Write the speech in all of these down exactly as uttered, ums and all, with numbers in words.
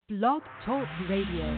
Blog Talk Radio.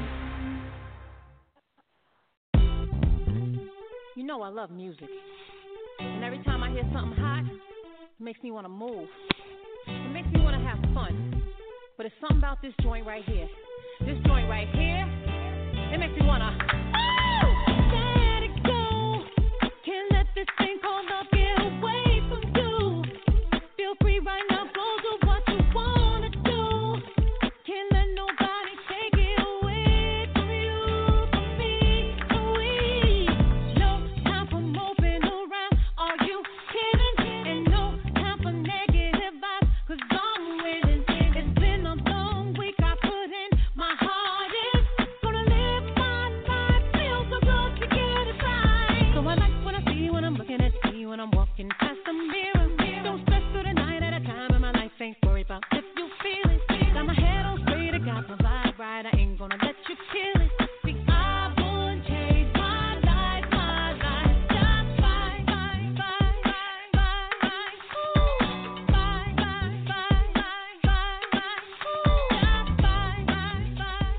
You know I love music. And every time I hear something hot, it makes me want to move. It makes me want to have fun. But it's something about this joint right here. This joint right here, it makes me want to, oh, let it go. Can't let this thing called love get away from you. Feel free right now, go do what you want to do. Can't let nobody take it away from you, from me, from we. No time for moping around, are you kidding? And no time for negative vibes, cause I'm winning. It's been a long week, I put in my hardest. Gonna live my life, feel so good to get it right. So I like what I see when I'm looking at you, when I'm walking past the mirror. Don't stress through the night at a time in my life, ain't worry about if you feel it. Got my head on straight, I got my vibe right, I ain't gonna let you kill it. See, I would change my life, my life, just fine, fine, fine, fine, fine, ooh, fine, fine, fine, fine, fine, ooh, just fine, fine,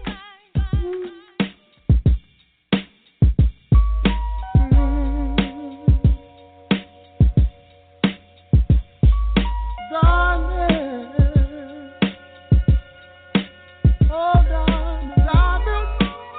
Darling, oh darling, darling,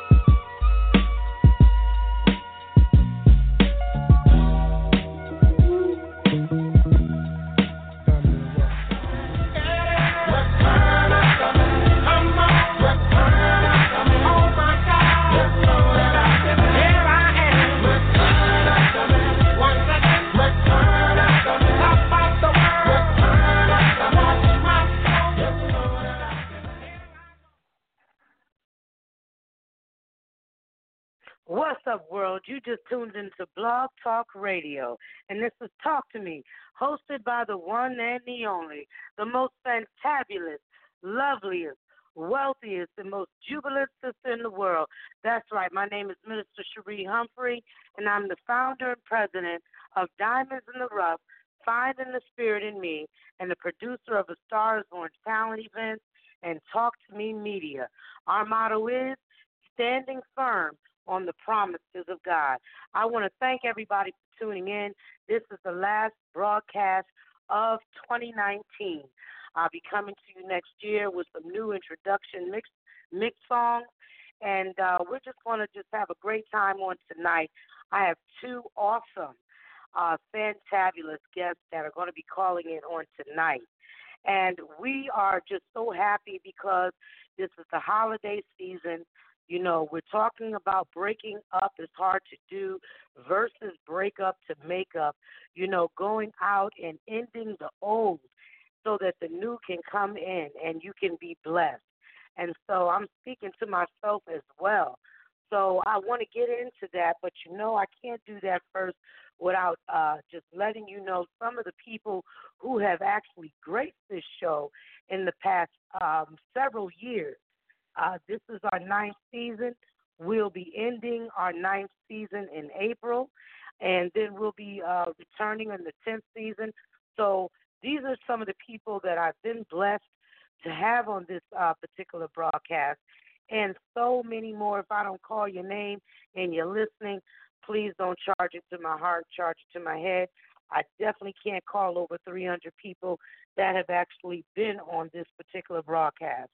What's up, world? You just tuned into Blog Talk Radio, and this is Talk to Me, hosted by the one and the only, the most fantabulous, loveliest, wealthiest, and most jubilant sister in the world. That's right. My name is Minister Cherie Humphrey, and I'm the founder and president of Diamonds in the Rough, Finding the Spirit in Me, and the producer of A Star is Born talent events and Talk to Me Media. Our motto is standing firm on the promises of God. I want to thank everybody for tuning in. This is the last broadcast of twenty nineteen. I'll be coming to you next year with some new introduction mix mix songs, and uh, we're just going to just have a great time on tonight. I have two awesome, uh, fantabulous guests that are going to be calling in on tonight, and we are just so happy because this is the holiday season. You know, we're talking about breaking up is hard to do versus break up to make up, you know, going out and ending the old so that the new can come in and you can be blessed. And so I'm speaking to myself as well. So I want to get into that, but, you know, I can't do that first without uh, just letting you know some of the people who have actually graced this show in the past um, several years. Uh, this is our ninth season. We'll be ending our ninth season in April, and then we'll be uh, returning in the tenth season. So these are some of the people that I've been blessed to have on this uh, particular broadcast, and so many more. If I don't call your name and you're listening, please don't charge it to my heart, charge it to my head. I definitely can't call over three hundred people that have actually been on this particular broadcast.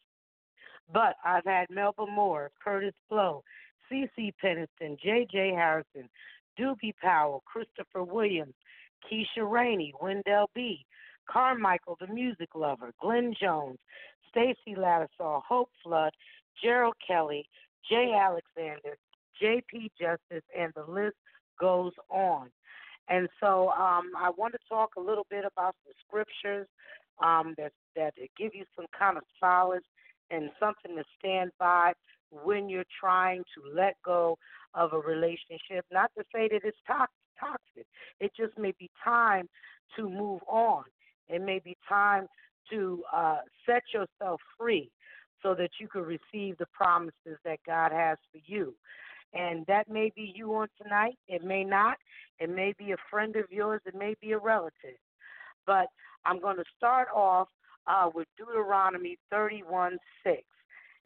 But I've had Melba Moore, Curtis Blow, CeCe Peniston, J J Harrison, Doobie Powell, Christopher Williams, Keisha Rainey, Wendell B., Carmichael the Music Lover, Glenn Jones, Stacy Lattisaw, Hope Flood, Gerald Kelly, Jay Alexander, J P Justice, and the list goes on. And so um, I want to talk a little bit about the scriptures um, that, that give you some kind of solace and something to stand by when you're trying to let go of a relationship. Not to say that it's toxic. It just may be time to move on. It may be time to uh, set yourself free so that you can receive the promises that God has for you. And that may be you on tonight. It may not. It may be a friend of yours. It may be a relative. But I'm going to start off uh, with Deuteronomy thirty-one six.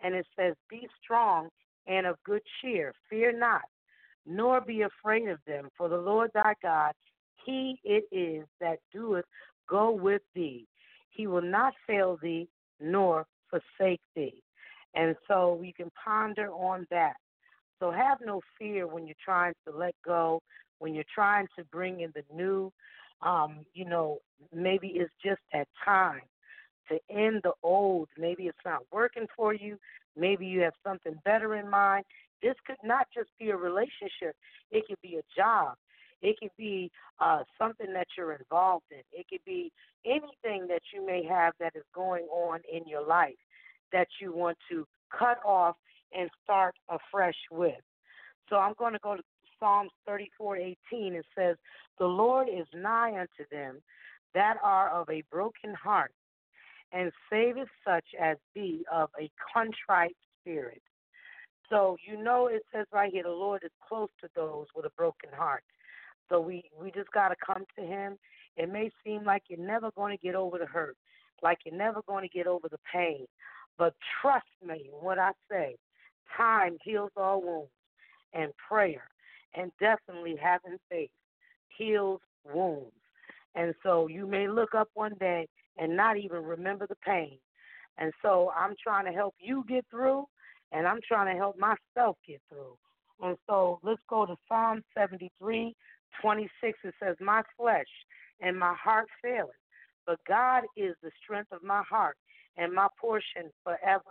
And it says, be strong and of good cheer. Fear not, nor be afraid of them. For the Lord thy God, he it is that doeth go with thee. He will not fail thee, nor forsake thee. And so you can ponder on that. So have no fear when you're trying to let go, when you're trying to bring in the new. Um, you know, maybe it's just that time to end the old. Maybe it's not working for you. Maybe you have something better in mind. This could not just be a relationship. It could be a job. It could be uh, something that you're involved in. It could be anything that you may have that is going on in your life that you want to cut off and start afresh with. So I'm going to go to Psalms thirty-four eighteen. It says, the Lord is nigh unto them that are of a broken heart, and saveth such as be of a contrite spirit. So you know it says right here, the Lord is close to those with a broken heart. So we, we just got to come to him. It may seem like you're never going to get over the hurt, like you're never going to get over the pain. But trust me when I say time heals all wounds, and prayer and definitely having faith heals wounds. And so you may look up one day and not even remember the pain. And so I'm trying to help you get through, and I'm trying to help myself get through. And so let's go to Psalm seventy-three twenty-six. It says, my flesh and my heart faileth, but God is the strength of my heart and my portion forever.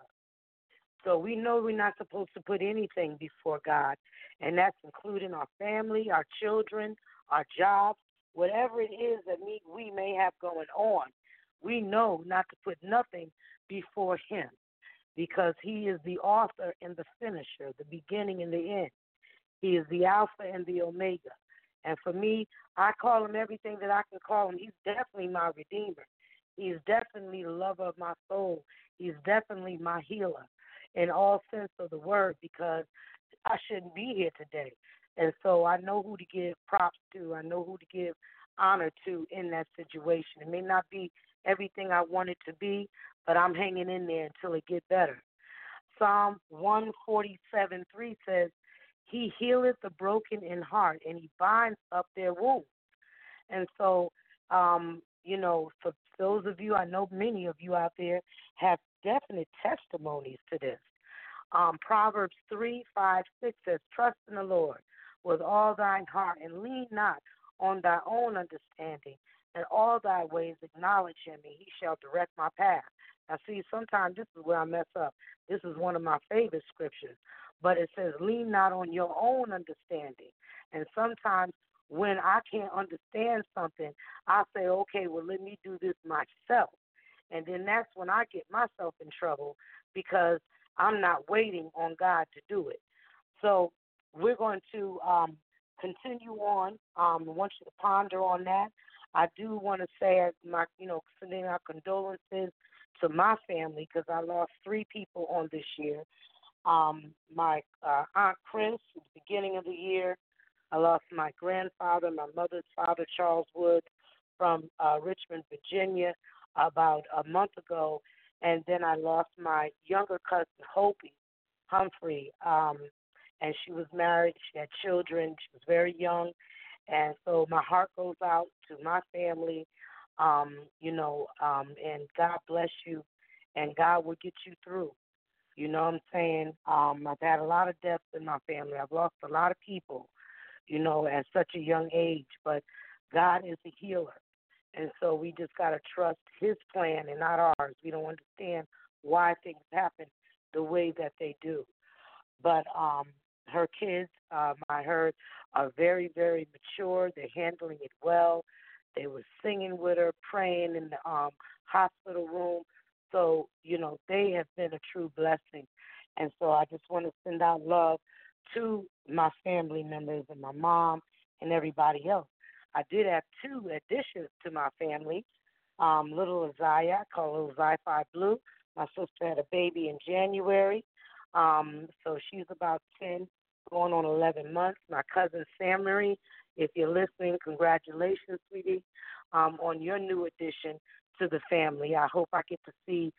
So we know we're not supposed to put anything before God, and that's including our family, our children, our jobs, whatever it is that we, we may have going on. We know not to put nothing before him, because he is the author and the finisher, the beginning and the end. He is the Alpha and the Omega. And for me, I call him everything that I can call him. He's definitely my Redeemer. He's definitely the lover of my soul. He's definitely my healer in all sense of the word, because I shouldn't be here today. And so I know who to give props to. I know who to give honor to in that situation. It may not be everything I want it to be, but I'm hanging in there until it gets better. Psalm one forty-seven three says, he healeth the broken in heart, and he binds up their wounds. And so, um, you know, for those of you, I know many of you out there have definite testimonies to this. Um, Proverbs three five six says, trust in the Lord with all thine heart, and lean not on thy own understanding. In all thy ways acknowledge him, and he shall direct my path. Now, see, sometimes this is where I mess up. This is one of my favorite scriptures. But it says, lean not on your own understanding. And sometimes when I can't understand something, I say, okay, well, let me do this myself. And then that's when I get myself in trouble, because I'm not waiting on God to do it. So we're going to um, continue on. Um, I want you to ponder on that. I do want to say, my, you know, sending our condolences to my family, because I lost three people on this year. Um, my uh, Aunt Chris at the beginning of the year. I lost my grandfather, my mother's father, Charles Wood, from uh, Richmond, Virginia, about a month ago. And then I lost my younger cousin, Hopi Humphrey, um, and she was married. She had children. She was very young. And so my heart goes out to my family, um, you know, um, and God bless you, and God will get you through. You know what I'm saying? Um, I've had a lot of deaths in my family. I've lost a lot of people, you know, at such a young age. But God is a healer. And so we just got to trust his plan and not ours. We don't understand why things happen the way that they do. But um, her kids, um, I heard, are very, very mature. They're handling it well. They were singing with her, praying in the um, hospital room. So, you know, they have been a true blessing. And so I just want to send out love to my family members and my mom and everybody else. I did have two additions to my family. Um, little Isaiah, I call little Zi-Fi Blue. My sister had a baby in January. Um, so she's about ten, going on eleven months. My cousin Sam Marie, if you're listening, congratulations, sweetie, um, on your new addition to the family. I hope I get to see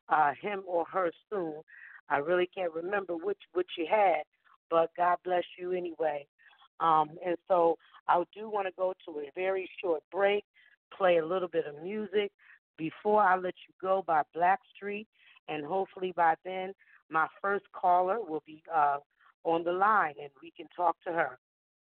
uh, him or her soon. I really can't remember which which you had, but God bless you anyway. Um, and so I do want to go to a very short break, play a little bit of music before I let you go by Blackstreet, and hopefully by then my first caller will be uh, on the line and we can talk to her.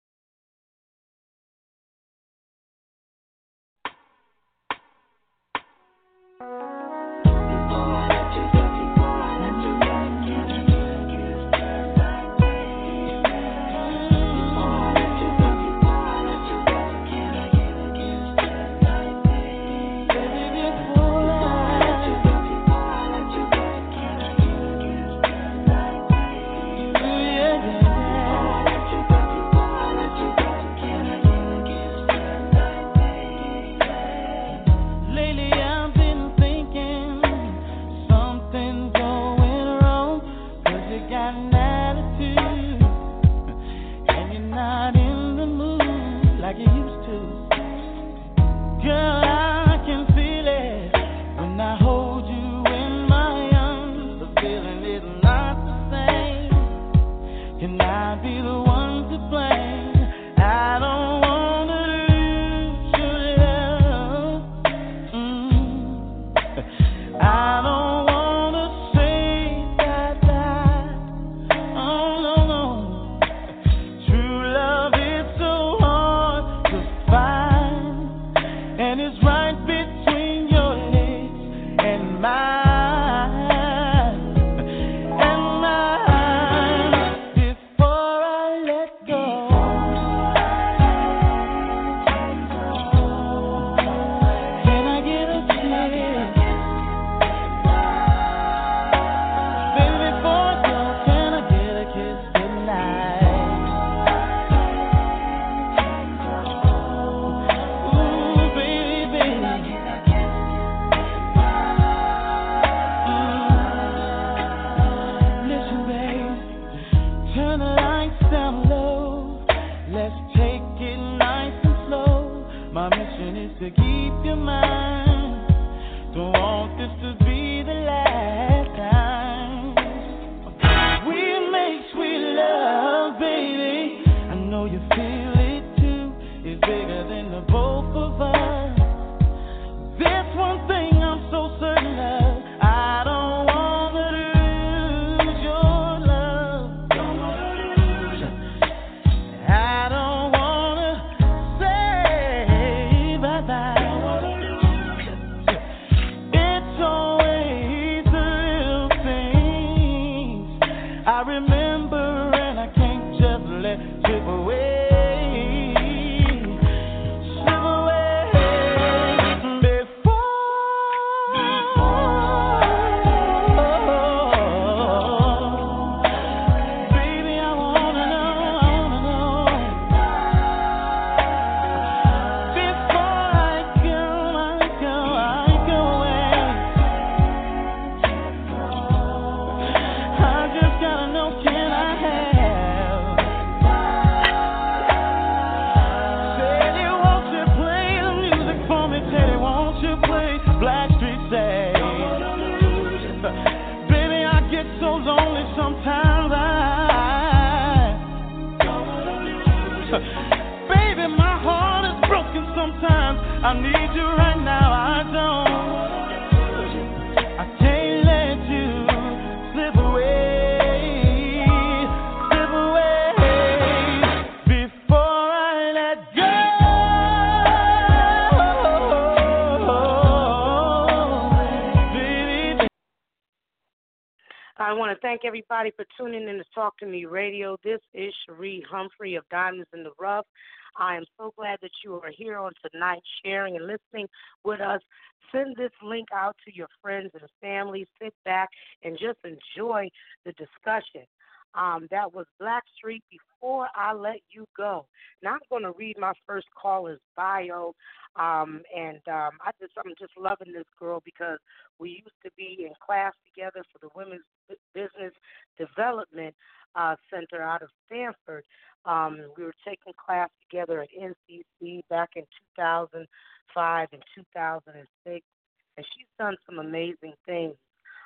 I want to thank everybody for tuning in to Talk to Me Radio. This is Cherie Humphrey of Diamonds in the Rough. I am so glad that you are here on tonight sharing and listening with us. Send this link out to your friends and family. Sit back and just enjoy the discussion. Um, that was Blackstreet, Before I Let You Go. Now I'm going to read my first caller's bio, um, and um, I just I'm just loving this girl because we used to be in class together for the Women's Business Development uh, Center out of Stanford. Um, we were taking class together at N C C back in two thousand five and two thousand six, and she's done some amazing things.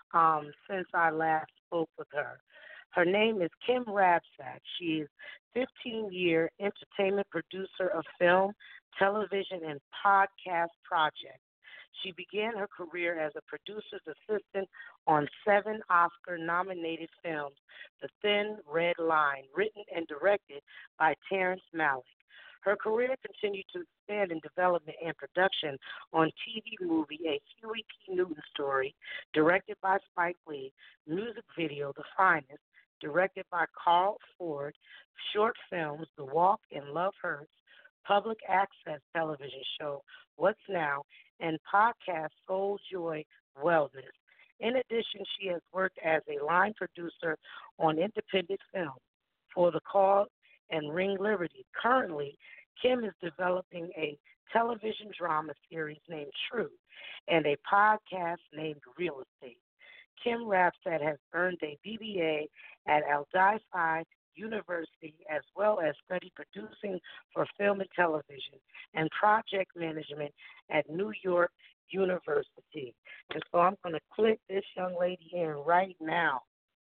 um, since I last spoke with her. Her name is Kim Rabsack. She is fifteen-year entertainment producer of film, television, and podcast projects. She began her career as a producer's assistant on seven Oscar-nominated films, The Thin Red Line, written and directed by Terrence Malick. Her career continued to expand in development and production on T V movie A Huey P. Newton Story, directed by Spike Lee, music video The Finest, directed by Carl Ford, short films The Walk and Love Hurts, public access television show What's Now, and podcast Soul Joy Wellness. In addition, she has worked as a line producer on independent films For the Cause and Ring Liberty. Currently, Kim is developing a television drama series named True and a podcast named Real Estate. Kim Rabsack has earned a B B A at Al-Dai University, as well as studied producing for film and television and project management at New York University. And so I'm going to click this young lady in right now.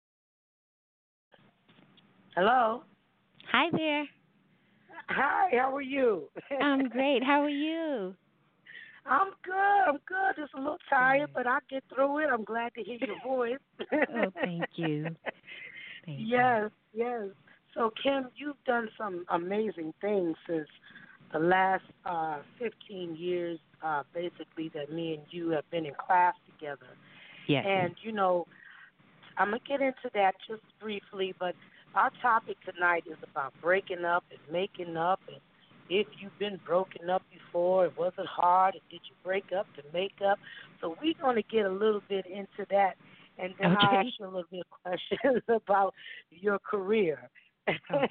Hello. Hi there. Hi, how are you? I'm great. How are you? I'm good. I'm good. Just a little tired, but I'll get through it. I'm glad to hear your voice. Oh, thank you. Thank yes, you. yes. So, Kim, you've done some amazing things since the last uh, fifteen years, uh, basically, that me and you have been in class together. Yes. And, you know, I'm going to get into that just briefly, but our topic tonight is about breaking up and making up, and if you've been broken up before, it wasn't hard, and did you break up to make up? So we're going to get a little bit into that, and then okay. I'll ask you a little bit of questions about your career. Okay.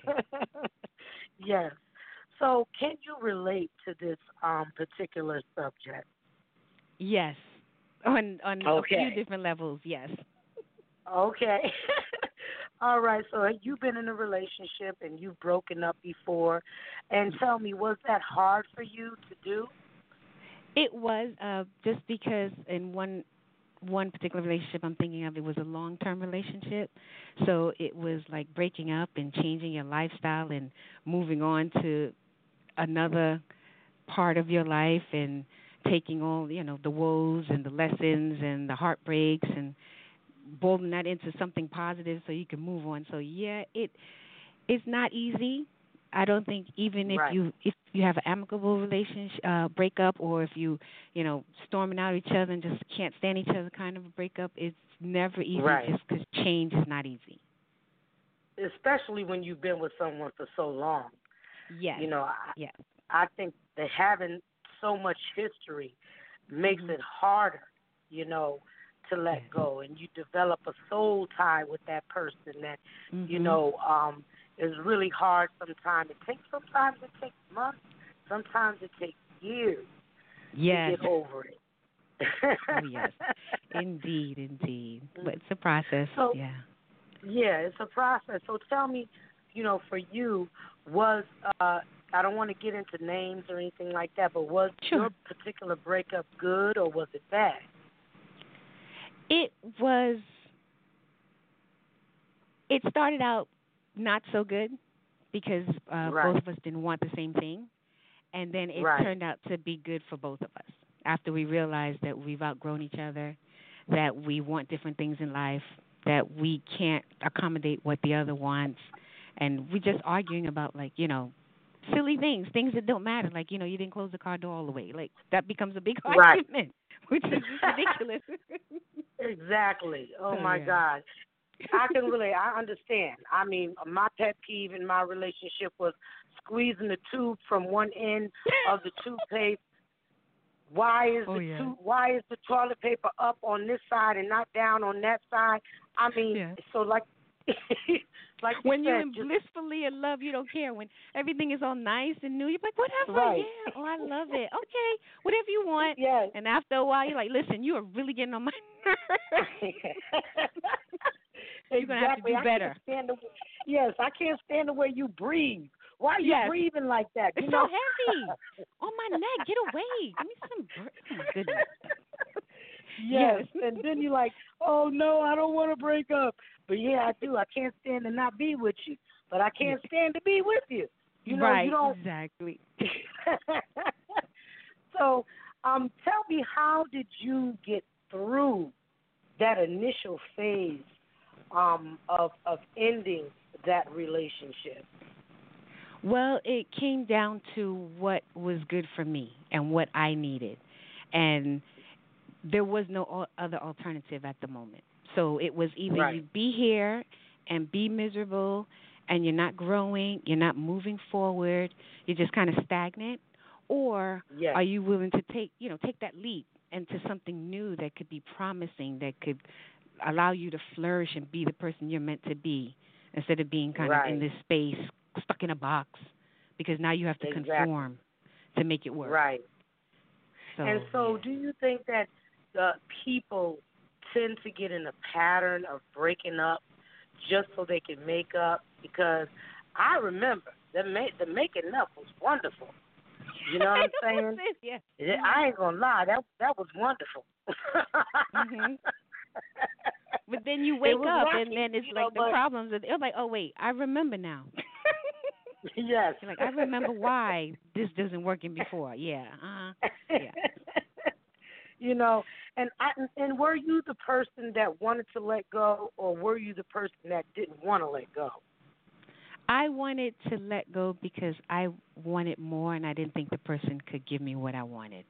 Yes. So can you relate to this um, particular subject? Yes. On on okay. a few different levels, yes. Okay. All right, so you've been in a relationship and you've broken up before. And tell me, was that hard for you to do? It was, uh, just because in one one particular relationship I'm thinking of, it was a long-term relationship. So it was like breaking up and changing your lifestyle and moving on to another part of your life and taking all, you know, the woes and the lessons and the heartbreaks and boiling that into something positive so you can move on. So yeah, it it's not easy. I don't think even if right. you if you have an amicable relationship uh, breakup, or if you you know storming out each other and just can't stand each other kind of a breakup, it's never easy right. just because change is not easy. Especially when you've been with someone for so long. Yes. You know, I, yes. I think that having so much history makes mm-hmm. it harder, you know, to let yes. go, and you develop a soul tie with that person that, mm-hmm. you know, um, is really hard sometimes. It takes, sometimes it takes months, sometimes it takes years yes. to get over it. Oh, yes. Indeed, indeed. But it's a process, so, yeah. Yeah, it's a process. So tell me, you know, for you, was, uh, I don't want to get into names or anything like that, but was sure. your particular breakup good or was it bad? It was, it started out not so good because uh, right. both of us didn't want the same thing. And then it right. turned out to be good for both of us after we realized that we've outgrown each other, that we want different things in life, that we can't accommodate what the other wants. And we're just arguing about, like, you know, silly things, things that don't matter. Like, you know, you didn't close the car door all the way. Like, that becomes a big right. argument, which is ridiculous. Exactly. Oh, oh my yeah. God. I can really, I understand. I mean, my pet peeve in my relationship was squeezing the tube from one end of the toothpaste. Why is oh, the yeah. tube, why is the toilet paper up on this side and not down on that side? I mean, yeah. so like, like you when said, you're just, blissfully in love, you don't care. When everything is all nice and new, you're like, whatever, right. yeah, oh, I love it. Okay, whatever you want. Yes. And after a while, you're like, listen, you are really getting on my nerves. You're going to have to do better. I can't stand the, yes, I can't stand the way you breathe. Why are you yes. breathing like that? You it's know? so heavy. On my neck, get away. Give me some break. Oh, my goodness. Yes. Yes. And then you're like, oh, no, I don't want to break up. But, yeah, I do. I can't stand to not be with you. But I can't stand to be with you. You know, right, you don't. exactly. So, um, tell me, how did you get through that initial phase um, of of ending that relationship? Well, it came down to what was good for me and what I needed. And there was no al- other alternative at the moment. So it was either Right. you be here and be miserable and you're not growing, you're not moving forward, you're just kind of stagnant, or Yes. are you willing to take, you know, take that leap into something new that could be promising, that could allow you to flourish and be the person you're meant to be, instead of being kind Right. of in this space, stuck in a box, because now you have to Exactly. conform to make it work. Right. So, And so, yeah. do you think that the people tend to get in a pattern of breaking up just so they can make up? Because I remember the ma- the making up was wonderful. You know what I'm saying? Yes. Yeah, I ain't gonna lie, that that was wonderful. Mhm. But then you wake was up, rocky, and then it's you like know, the but- problems. Are, you're like, oh wait, I remember now. Yes. You're like, I remember why this doesn't working before. Yeah. Uh-huh. Yeah. You know, and I, and were you the person that wanted to let go, or were you the person that didn't want to let go? I wanted to let go because I wanted more, and I didn't think the person could give me what I wanted.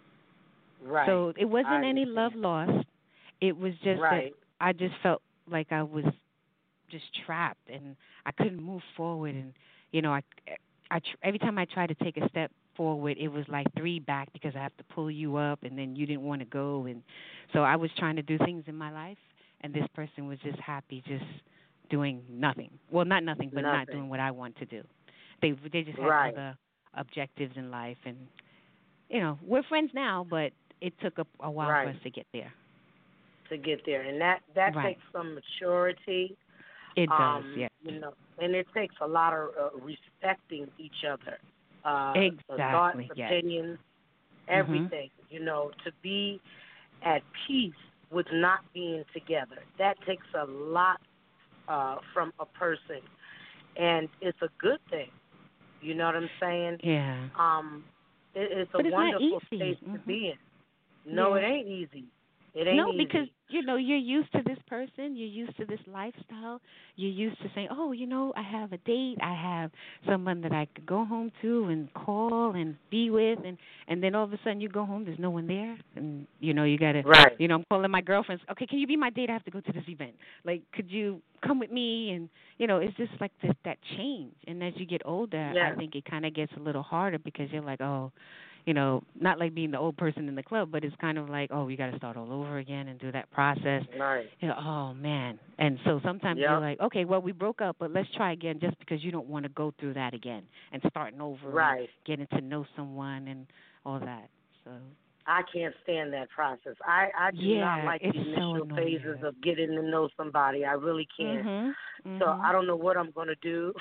Right. So it wasn't I any understand. love lost. It was just Right. that I just felt like I was just trapped, and I couldn't move forward. And you know, I, I tr- every time I tried to take a step forward, it was like three back, because I have to pull you up, and then you didn't want to go. And so I was trying to do things in my life, and this person was just happy, just doing nothing. Well, not nothing, but not Nothing. doing what I want to do. They they just had Right. other objectives in life, and you know, we're friends now, but it took a, a while Right. for us to get there. To get there, and that that Right. takes some maturity. It does, um, yeah. You know, and it takes a lot of uh, respecting each other. Uh, Exactly, thoughts, yes. opinions, everything. You know, to be at peace with not being together. That takes a lot uh, from a person, and it's a good thing. You know what I'm saying? Yeah. Um, it, it's a But it's not wonderful easy. space to Mhm. be in. No, Yeah. it ain't easy. It ain't No, easy. because you know you're used to this person, you're used to this lifestyle, you're used to saying, "Oh, you know, I have a date, I have someone that I could go home to and call and be with," and and then all of a sudden you go home, there's no one there, and you know you gotta, Right. you know, I'm calling my girlfriends. Okay, can you be my date? I have to go to this event. Like, could you come with me? And you know, it's just like this, that change. And as you get older, Yeah. I think it kind of gets a little harder, because you're like, oh. You know, not like being the old person in the club, but it's kind of like, oh, we got to start all over again and do that process. Right. You know, oh man. And so sometimes Yep. you're like, okay, well, we broke up, but let's try again, just because you don't want to go through that again and starting over, Right. and getting to know someone and all that. So I can't stand that process. I, I do yeah, not like the it's so initial annoying. phases of getting to know somebody. I really can't. Mhm. So Mhm. I don't know what I'm going to do.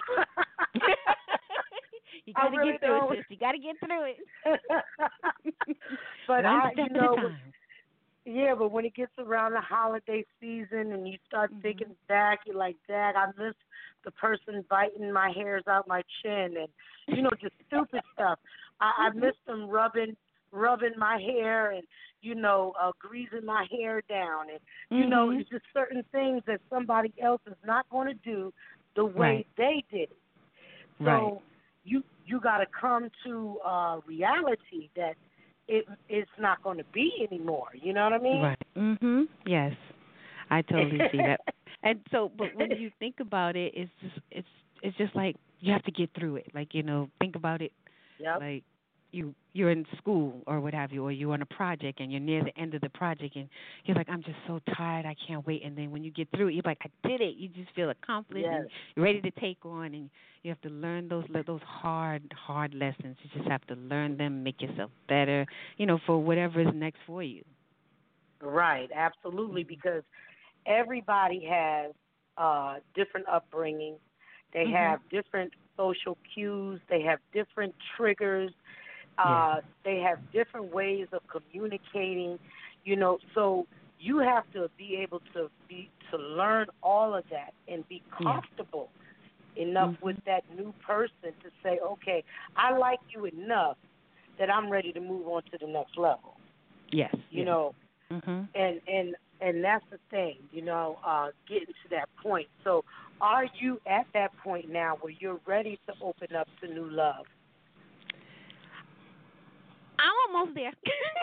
You I got to really get through don't. it, sis. You got to get through it. But One I, step you know, at a time. yeah, but when it gets around the holiday season and you start Mhm. thinking back, you're like, Dad, I miss the person biting my hairs out my chin, and you know, just stupid stuff. I, I miss them rubbing rubbing my hair and you know, uh, greasing my hair down, and you know, Mhm. it's just certain things that somebody else is not going to do the way Right. they did it. So Right. you you got to come to uh, reality that it it's not going to be anymore. You know what I mean? Right. Mhm. Yes. I totally see that. And so, but when you think about it, it's just it's it's just like you have to get through it. Like, you know, think about it. Yep. Like you you're in school or what have you, or you're on a project and you're near the end of the project and you're like, I'm just so tired, I can't wait. And then when you get through it, you're like, I did it. You just feel accomplished Yes. and you're ready to take on. And you have to learn those le- those hard hard lessons. You just have to learn them, make yourself better, you know, for whatever is next for you. Right, absolutely, because everybody has uh, different upbringing. They Mhm. have different social cues. They have different triggers. Uh, They have different ways of communicating. You know, so you have to be able to be to learn all of that and be comfortable yeah. enough mm-hmm. with that new person to say, okay, I like you enough that I'm ready to move on to the next level. Yes. You yes. know, mm-hmm. and and and that's the thing, you know, uh, getting to that point. So are you at that point now where you're ready to open up to new love? I'm almost there.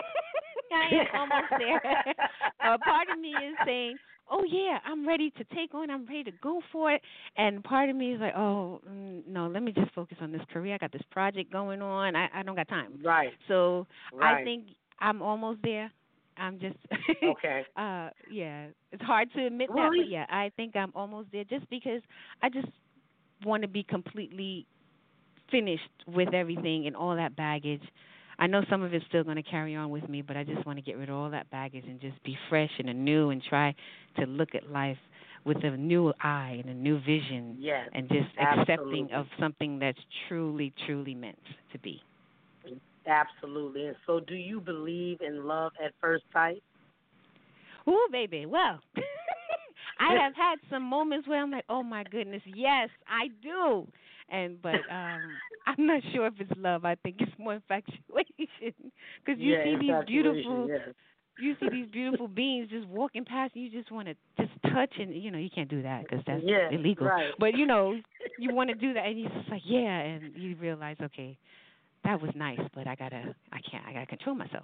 I am almost there. A part of me is saying, oh, yeah, I'm ready to take on, I'm ready to go for it. And part of me is like, oh, mm, no, let me just focus on this career. I got this project going on. I, I don't got time. Right. So right. I think I'm almost there. I'm just, okay. uh, yeah, it's hard to admit well, that, but yeah, I think I'm almost there just because I just want to be completely finished with everything and all that baggage. I know some of it's still going to carry on with me, but I just want to get rid of all that baggage and just be fresh and anew and try to look at life with a new eye and a new vision yes, and just absolutely. accepting of something that's truly, truly meant to be. Absolutely. And so do you believe in love at first sight? Ooh, baby. Well, I have had some moments where I'm like, oh, my goodness, yes, I do. And But um, I'm not sure if it's love. I think it's more infatuation. Because you yeah, see these beautiful, yes. you see these beautiful beings just walking past, and you just want to just touch, and, you know, you can't do that because that's yeah, illegal. Right. But, you know, you want to do that, and you're just like, yeah, and you realize, okay, that was nice, but I gotta, I can't, I gotta control myself.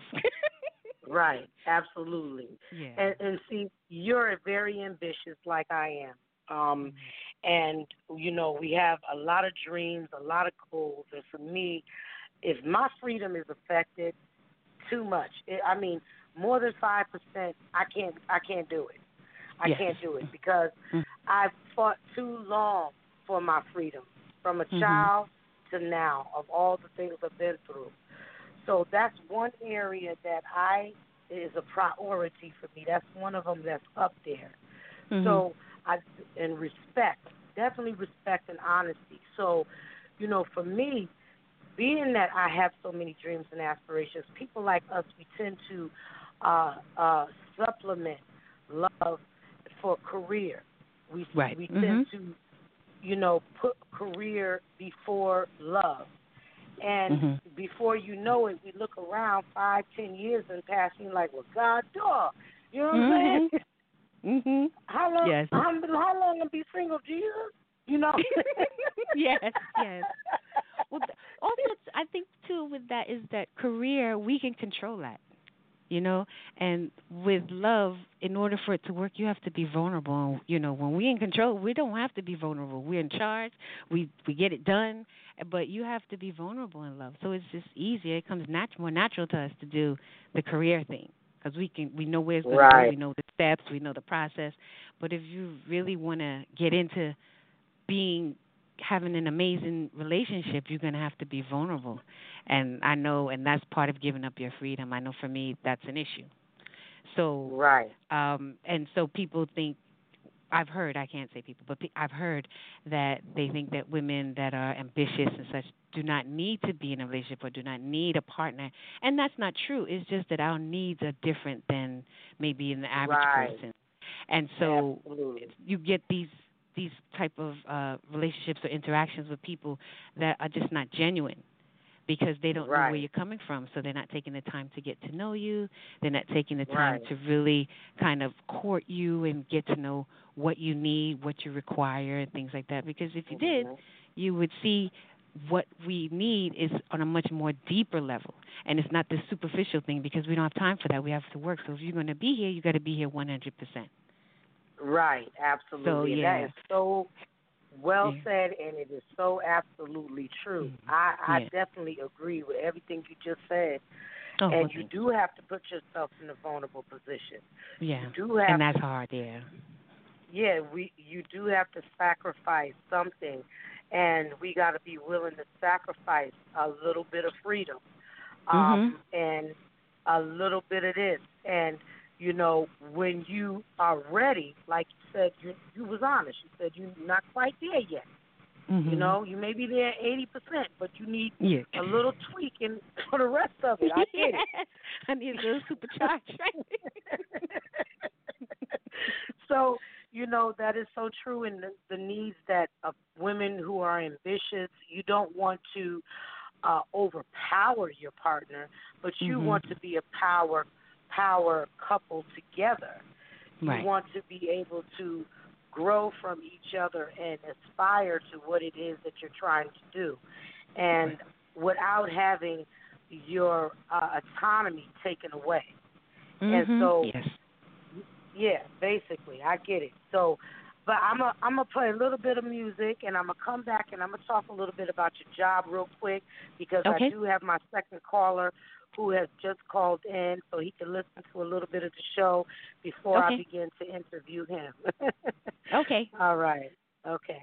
Right, absolutely. Yeah. And, and see, you're very ambitious, like I am. Um, and you know, we have a lot of dreams, a lot of goals. And for me, if my freedom is affected, too much. It, I mean, more than five percent, I can't, I can't do it. I yes. can't do it because mm-hmm. I've fought too long for my freedom, from a mm-hmm. child to now, of all the things I've been through. So that's one area that I is a priority for me. That's one of them that's up there. Mm-hmm. So I and respect, definitely respect and honesty. So, you know, for me, being that I have so many dreams and aspirations, people like us, we tend to uh, uh, supplement love for career. We right. we mm-hmm. tend to, you know, put career before love. And mm-hmm. before you know it, we look around five, ten years and pass, and you're like, well, God, dog. You know what mm-hmm. I'm saying? Mm-hmm. How long? Yes. How, how long to be single, Jesus? You know? yes, yes. Well, also, I think, too, with that is that career, we can control that. You know, and with love, in order for it to work, you have to be vulnerable. And, you know, when we're in control, we don't have to be vulnerable. We're in charge. We we get it done. But you have to be vulnerable in love. So it's just easier. It comes nat- more natural to us to do the career thing because we can we know where it's going right. to go. We know the steps. We know the process. But if you really want to get into being having an amazing relationship, you're going to have to be vulnerable. And I know, and that's part of giving up your freedom. I know for me, that's an issue. So, right. Um, and so people think, I've heard, I can't say people, but pe- I've heard that they think that women that are ambitious and such do not need to be in a relationship or do not need a partner. And that's not true. It's just that our needs are different than maybe an average right. person. And so Absolutely. you get these these type of uh, relationships or interactions with people that are just not genuine because they don't right. know where you're coming from. So they're not taking the time to get to know you. They're not taking the time right. to really kind of court you and get to know what you need, what you require, and things like that. Because if you mm-hmm. did, you would see what we need is on a much more deeper level. And it's not this superficial thing because we don't have time for that. We have to work. So if you're going to be here, you got to be here one hundred percent. Right, absolutely. So, yeah. That is so well yeah. said, and it is so absolutely true. Mm-hmm. I, I yeah. definitely agree with everything you just said. Oh, and well, you do have to put yourself in a vulnerable position. Yeah, you do have and that's to, hard, yeah. Yeah, we you do have to sacrifice something, and we got to be willing to sacrifice a little bit of freedom, um, mm-hmm. and a little bit of this. And you know, when you are ready, like you said, you you was honest. You said you're not quite there yet. Mm-hmm. You know, you may be there eighty percent, but you need yeah. a little tweaking for the rest of it. I get yeah. it. I need a little supercharge, right? So, you know, that is so true in the, the needs that of women who are ambitious. You don't want to uh, overpower your partner, but you mm-hmm. want to be a power power couple together. Right. You want to be able to grow from each other and aspire to what it is that you're trying to do, and right. without having your uh, autonomy taken away. Mm-hmm. And so, yes. yeah, basically, I get it. So, but I'm a, I'm gonna play a little bit of music, and I'm gonna come back and I'm gonna talk a little bit about your job real quick, because okay. I do have my second caller who has just called in, so he can listen to a little bit of the show before okay. I begin to interview him. okay. All right. Okay.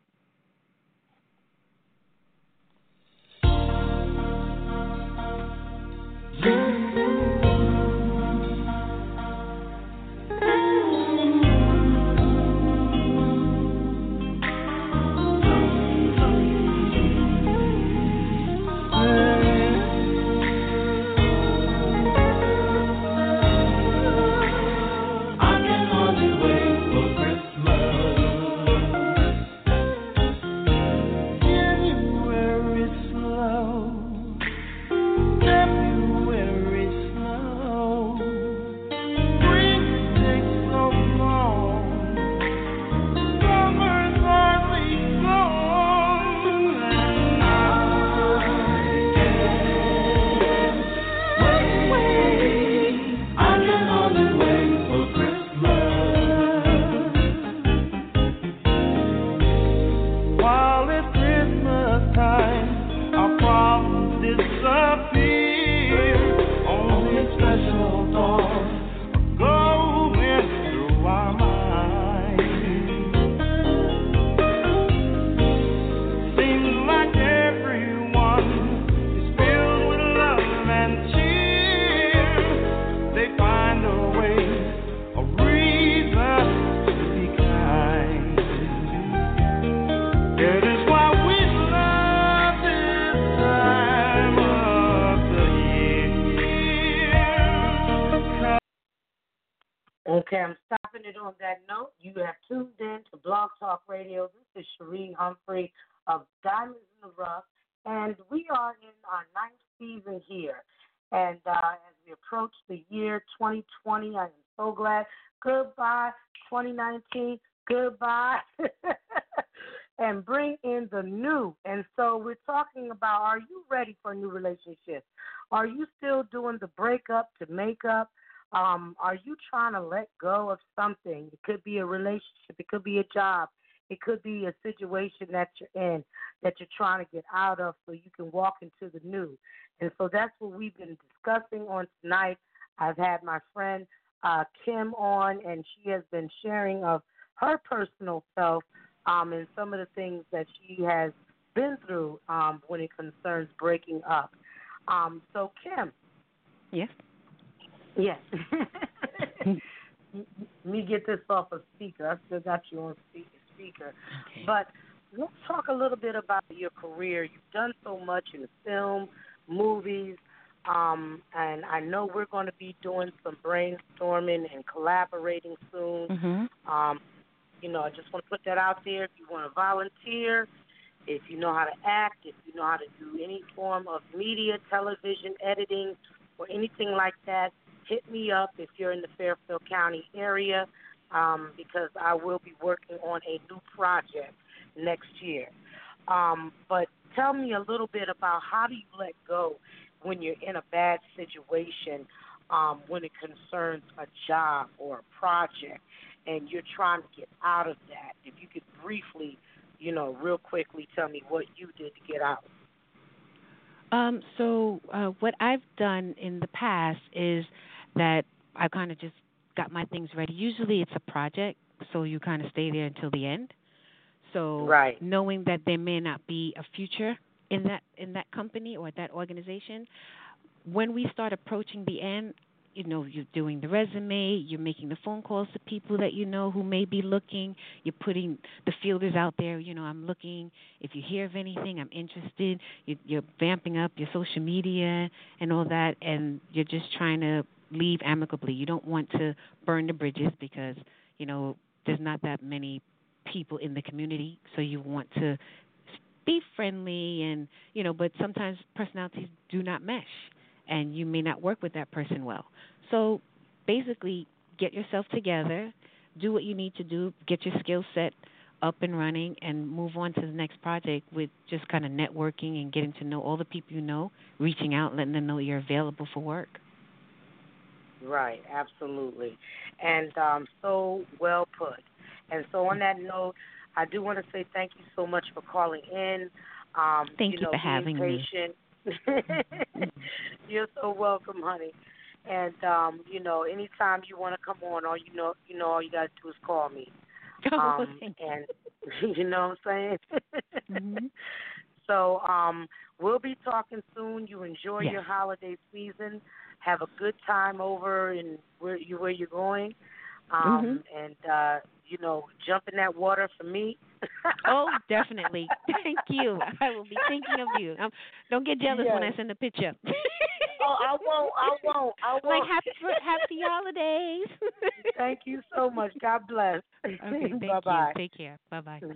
Okay, I'm stopping it on that note. You have tuned in to Blog Talk Radio. This is Cherie Humphrey of Diamonds in the Rough, and we are in our ninth season here. And uh, as we approach the year twenty twenty, I am so glad. Goodbye, twenty nineteen. Goodbye. And bring in the new. And so we're talking about, are you ready for a new relationship? Are you still doing the breakup to make up? Um, are you trying to let go of something? It could be a relationship. It could be a job. It could be a situation that you're in that you're trying to get out of so you can walk into the new. And so that's what we've been discussing on tonight. I've had my friend uh, Kim on, and she has been sharing of her personal self um, and some of the things that she has been through um, when it concerns breaking up. Um, so, Kim. Yes? Yes. Let me get this off of speaker. I still got you on speaker. Okay. But let's talk a little bit about your career. You've done so much in film, movies, um, and I know we're going to be doing some brainstorming and collaborating soon. Mm-hmm. Um, you know, I just want to put that out there. If you want to volunteer, if you know how to act, if you know how to do any form of media, television, editing, or anything like that, hit me up if you're in the Fairfield County area, um, because I will be working on a new project next year. Um, but tell me a little bit about how do you let go when you're in a bad situation, um, when it concerns a job or a project, and you're trying to get out of that. If you could briefly, you know, real quickly tell me what you did to get out. Um, so uh, what I've done in the past is that I kind of just got my things ready. Usually it's a project, so you kind of stay there until the end. So right. knowing that there may not be a future in that in that company or that organization, when we start approaching the end, you know, you're doing the resume, you're making the phone calls to people that you know who may be looking, you're putting the feelers out there, you know, I'm looking, if you hear of anything, I'm interested, you, you're vamping up your social media and all that, and you're just trying to leave amicably. You don't want to burn the bridges because, you know, there's not that many people in the community, so you want to be friendly and, you know, but sometimes personalities do not mesh and you may not work with that person well. So basically get yourself together, do what you need to do, get your skill set up and running, and move on to the next project with just kind of networking and getting to know all the people you know, reaching out, letting them know you're available for work. Right, absolutely. And um, so well put. And so on that note, I do want to say thank you so much for calling in. Um, thank you, you know, for having patient. me. You're so welcome, honey. And um, you know, anytime you want to come on, all you know, you know, all you got to do is call me. Oh, Um, thank you. and you know what I'm saying? Mm-hmm. So um, we'll be talking soon. You enjoy yes. your holiday season. Have a good time over in where you where you're going. Um, mm-hmm. And uh, you know, jump in that water for me. Oh, definitely. Thank you. I will be thinking of you. Um, don't get jealous yes. when I send a picture. Oh, I won't. I won't. I won't. Like happy happy holidays. Thank you so much. God bless. Okay, thank Bye-bye. you. Take care. Bye bye.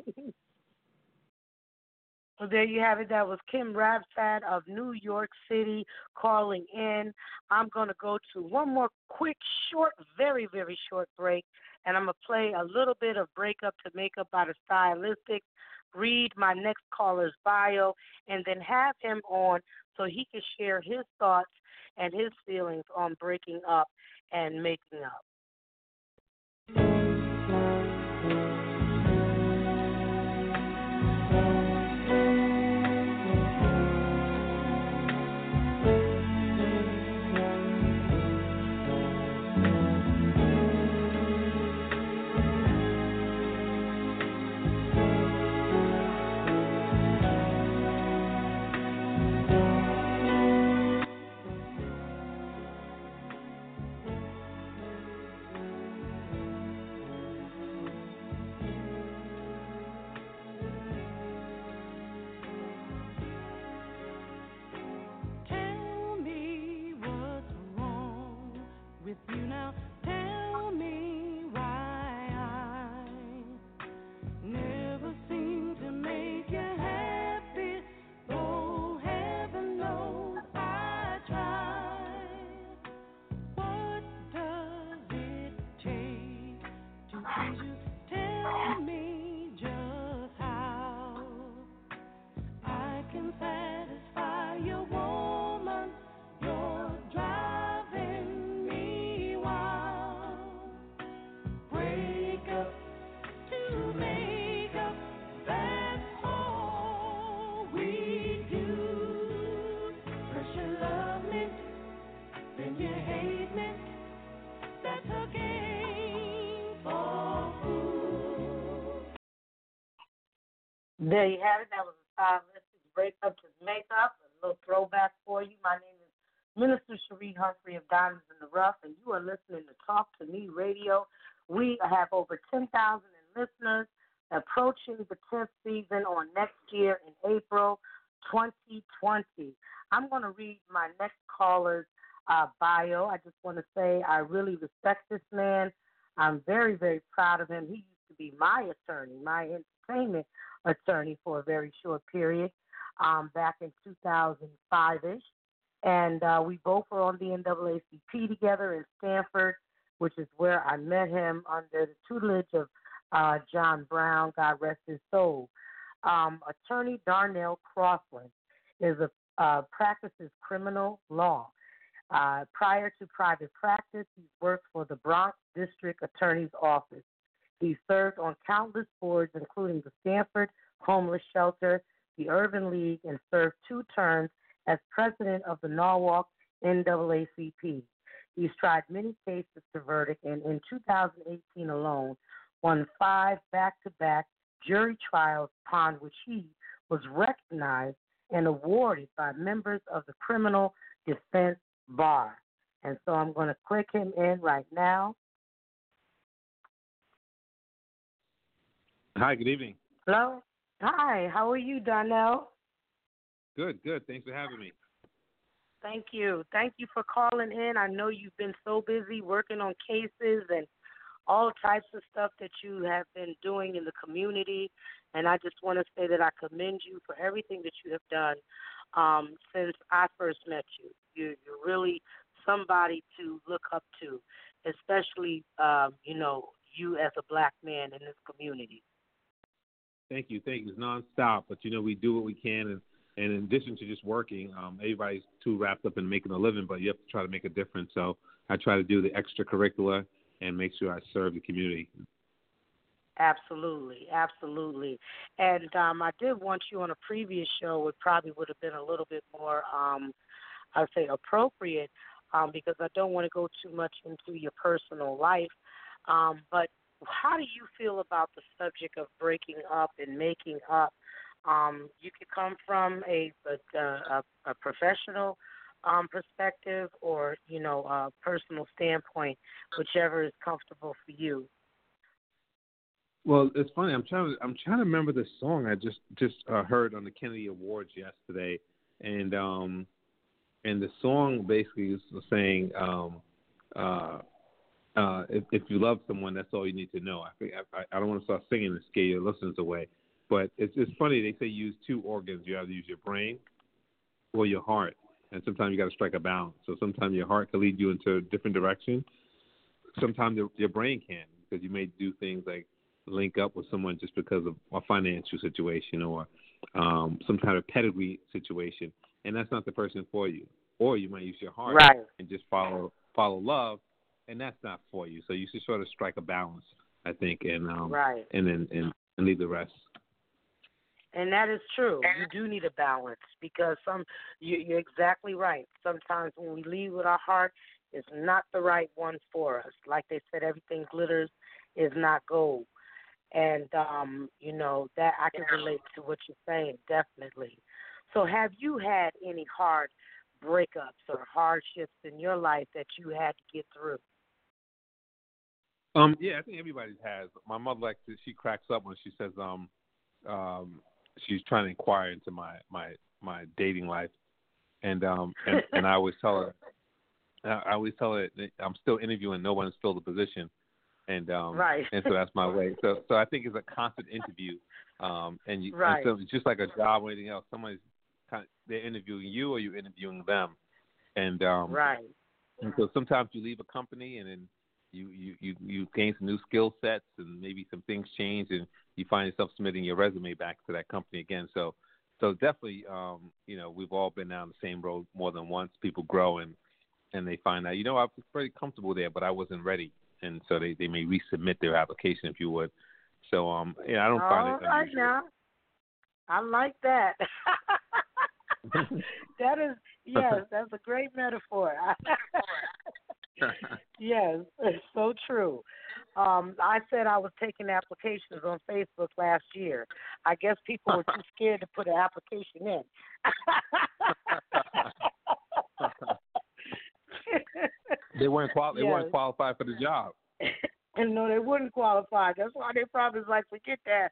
So there you have it. That was Kim Rabsad of New York City calling in. I'm going to go to one more quick, short, very, very short break, and I'm going to play a little bit of Breakup to Makeup by the Stylistics, read my next caller's bio, and then have him on so he can share his thoughts and his feelings on breaking up and making up. There you have it. That was a stylistic breakup to makeup, a little throwback for you. My name is Minister Cherie Humphrey of Diamonds in the Rough, and you are listening to Talk to Me Radio. We have over ten thousand listeners, approaching the tenth season on next year in April twenty twenty. I'm going to read my next caller's uh, bio. I just want to say I really respect this man. I'm very, very proud of him. He used to be my attorney, my entertainment attorney for a very short period um, back in two thousand five-ish. And uh, we both were on the N double A C P together in Stanford, which is where I met him under the tutelage of uh, John Brown, God rest his soul. Um, attorney Darnell Crossland is a uh, practices criminal law. Uh, prior to private practice, he's worked for the Bronx District Attorney's Office. He served on countless boards, including the Stanford Homeless Shelter, the Urban League, and served two terms as president of the Norwalk N double A C P. He's tried many cases to verdict, and in two thousand eighteen alone, won five back-to-back jury trials upon which he was recognized and awarded by members of the Criminal Defense Bar. And so I'm going to click him in right now. Hi, good evening. Hello? Hi, how are you, Donnell? Good, good. Thanks for having me. Thank you. Thank you for calling in. I know you've been so busy working on cases and all types of stuff that you have been doing in the community. And I just want to say that I commend you for everything that you have done um, since I first met you. You're, you're really somebody to look up to, especially, um, you know, you as a black man in this community. Thank you. Thank you. It's nonstop, but, you know, we do what we can. And, and in addition to just working, um, everybody's too wrapped up in making a living, but you have to try to make a difference. So I try to do the extracurricular and make sure I serve the community. Absolutely, absolutely. And um, I did want you on a previous show. It probably would have been a little bit more, um, I would say, appropriate um, because I don't want to go too much into your personal life. Um, but how do you feel about the subject of breaking up and making up? Um, you could come from a a, a, a professional um, perspective or, you know, a personal standpoint, whichever is comfortable for you. Well, it's funny. I'm trying. To, I'm trying to remember the song I just just uh, heard on the Kennedy Awards yesterday, and um, and the song basically is saying, um, uh, uh, if, if you love someone, that's all you need to know. I think I, I don't want to start singing and scare your listeners away, but it's it's funny. They say use two organs. You either use your brain or your heart, and sometimes you got to strike a balance. So sometimes your heart can lead you into a different direction. Sometimes your, your brain can, because you may do things like link up with someone just because of a financial situation or um, some kind of pedigree situation, and that's not the person for you. Or you might use your heart right. and just follow follow love, and that's not for you. So you should sort of strike a balance, I think, and um, right. and then and, and leave the rest. And that is true. You do need a balance because some you, you're exactly right. Sometimes when we lead with our heart, it's not the right one for us. Like they said, everything glitters is not gold. And, um, you know, that I can relate to what you're saying, definitely. So have you had any hard breakups or hardships in your life that you had to get through? Um, yeah, I think everybody has. My mother, like, she cracks up when she says um, um, she's trying to inquire into my, my, my dating life. And, um, and, and I always tell her, I always tell her that I'm still interviewing. No one has filled the position. And um, right. and so that's my way. So so I think it's a constant interview, um, and, you, right. and so it's just like a job or anything else. Somebody's kind of, they're interviewing you or you're interviewing them, and um, right. And so sometimes you leave a company and then you you, you, you gain some new skill sets and maybe some things change and you find yourself submitting your resume back to that company again. So so definitely, um, you know, we've all been down the same road more than once. People grow and and they find out, you know, I was pretty comfortable there, but I wasn't ready. And so they, they may resubmit their application, if you would. So, um, yeah, I don't All find it right unusual. now. I like that. That is, yes, that's a great metaphor. Yes, it's so true. Um, I said I was taking applications on Facebook last year. I guess people were too scared to put an application in. They weren't quali- yes. They weren't qualified for the job. And no, they wouldn't qualify. That's why they probably was like, forget that.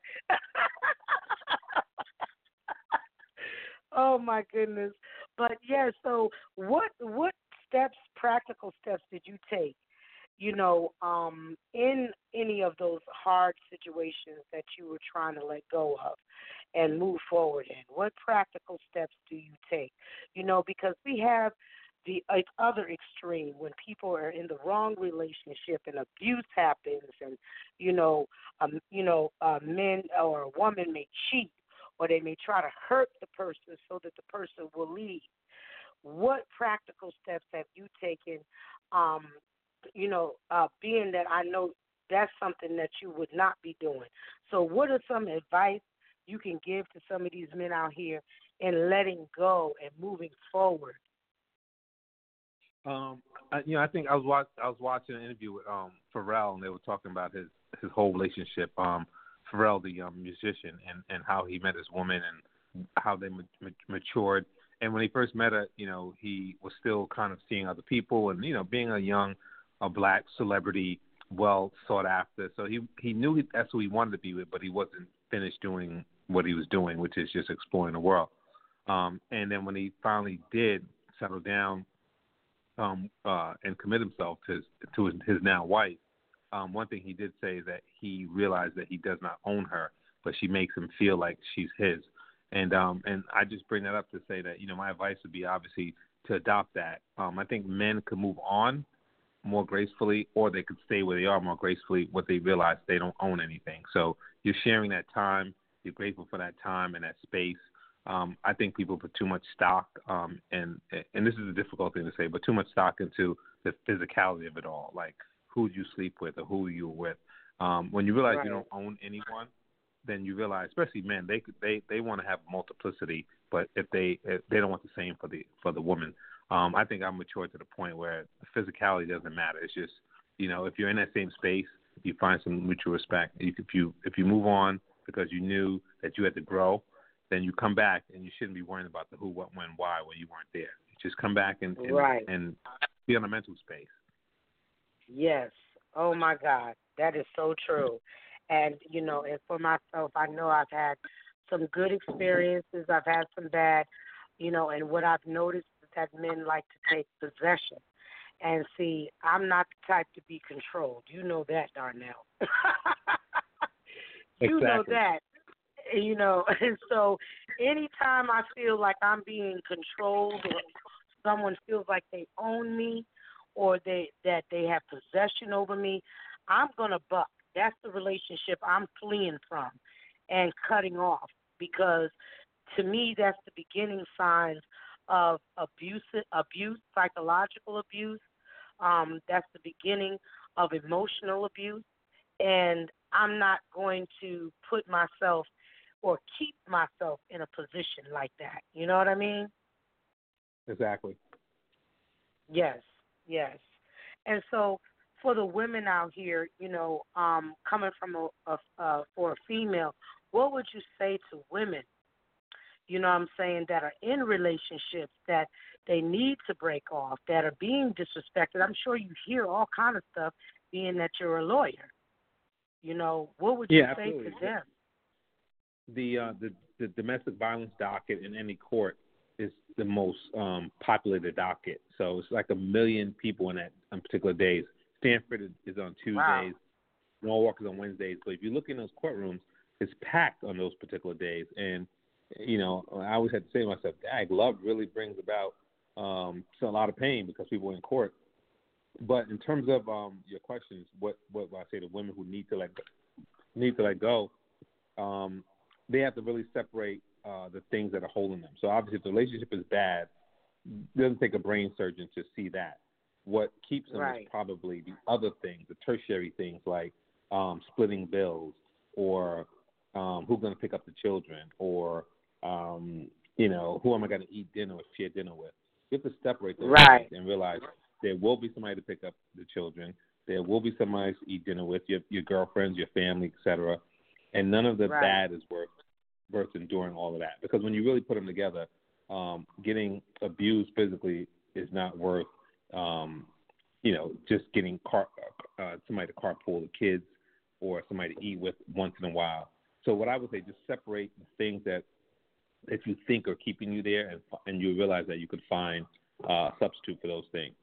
Oh my goodness! But yeah, so what what steps, practical steps, did you take? You know, um, in any of those hard situations that you were trying to let go of and move forward in? What practical steps do you take? You know, because we have the uh, other extreme when people are in the wrong relationship and abuse happens, and you know, um, you know, uh, men or a woman may cheat, or they may try to hurt the person so that the person will leave. What practical steps have you taken? Um, you know, uh, being that I know that's something that you would not be doing. So, what are some advice you can give to some of these men out here in letting go and moving forward? Um, I, you know, I think I was watch, I was watching an interview with um, Pharrell, and they were talking about his, his whole relationship. Um, Pharrell, the um, musician, and, and how he met his woman and how they ma- ma- matured. and when he first met her, you know, he was still kind of seeing other people, and you know, being a young, a black celebrity, well sought after. So he he knew he, that's who he wanted to be with, but he wasn't finished doing what he was doing, which is just exploring the world. Um, and then when he finally did settle down um, uh, and commit himself to his, to his, his now wife, um, one thing he did say is that he realized that he does not own her, but she makes him feel like she's his. And um, and I just bring that up to say that, you know, my advice would be obviously to adopt that. Um, I think men could move on more gracefully, or they could stay where they are more gracefully, what they realize they don't own anything. So you're sharing that time. You're grateful for that time and that space. Um, I think people put too much stock, um, and and this is a difficult thing to say, but too much stock into the physicality of it all, like who you sleep with or who you were with. Um, when you realize right. you don't own anyone, then you realize, especially men, they they they want to have multiplicity, but if they if they don't want the same for the for the woman. Um, I think I'm mature to the point where the physicality doesn't matter. It's just, you know, if you're in that same space, you find some mutual respect. If you if you move on because you knew that you had to grow, then you come back and you shouldn't be worrying about the who, what, when, why when you weren't there. Just come back and and, right. and be on a mental space. Yes. Oh my God, that is so true. And you know, and for myself, I know I've had some good experiences. I've had some bad, you know, and what I've noticed is that men like to take possession. And see, I'm not the type to be controlled. You know that, Darnell. You exactly. know that. You know, and so anytime I feel like I'm being controlled or someone feels like they own me or they that they have possession over me, I'm going to buck. That's the relationship I'm fleeing from and cutting off, because to me that's the beginning signs of abuse, abuse, psychological abuse. Um, that's the beginning of emotional abuse, and I'm not going to put myself or keep myself in a position like that. You know what I mean? Exactly. Yes, yes. And so for the women out here, you know, um, coming from a, a uh, for a female, what would you say to women, you know what I'm saying, that are in relationships that they need to break off, that are being disrespected? I'm sure you hear all kind of stuff, being that you're a lawyer. You know, what would you yeah, say absolutely. to them? The, uh, the the domestic violence docket in any court is the most um, populated docket. So it's like a million people in that on particular days. Stanford is, is on Tuesdays. Wow. Norwalk is on Wednesdays. But if you look in those courtrooms, it's packed on those particular days. And, you know, I always had to say to myself, dag, love really brings about um, a lot of pain because people are in court. But in terms of um, your questions, what what I say to women who need to let go, need to let go, um, they have to really separate uh, the things that are holding them. So obviously, if the relationship is bad, it doesn't take a brain surgeon to see that. What keeps them Right. is probably the other things, the tertiary things like um, splitting bills, or um, who's going to pick up the children, or um, you know, who am I going to eat dinner or share dinner with? You have to separate those Right. things and realize there will be somebody to pick up the children. There will be somebody to eat dinner with, your your girlfriends, your family, et cetera. And none of the Right. bad is worth worth enduring all of that. Because when you really put them together, um, getting abused physically is not worth, um, you know, just getting car, uh, somebody to carpool the kids or somebody to eat with once in a while. So what I would say, just separate the things that that you think are keeping you there, and and you realize that you could find uh, a substitute for those things.